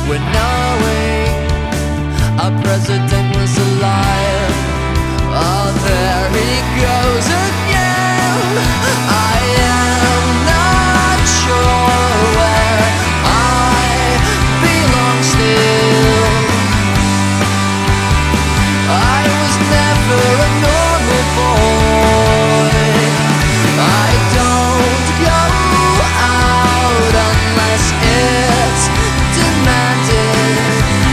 when knowing our president was alive. Oh, there he goes again. I am not sure where I belong still. I was never a normal boy. I don't go out unless it's demanded.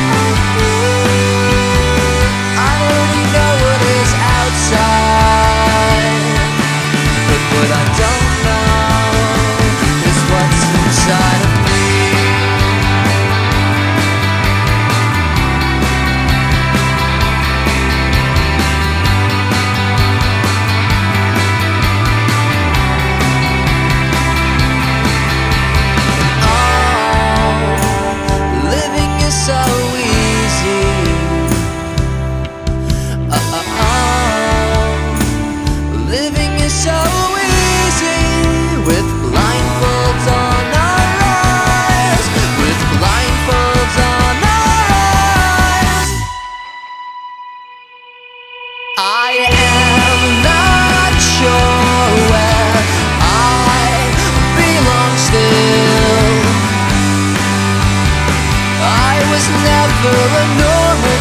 I already know what is outside, but what I don't know is what's inside of me. So easy. Living is so easy with blindfolds on our eyes, with blindfolds on our eyes. I am not sure where I belong still. I was never a normal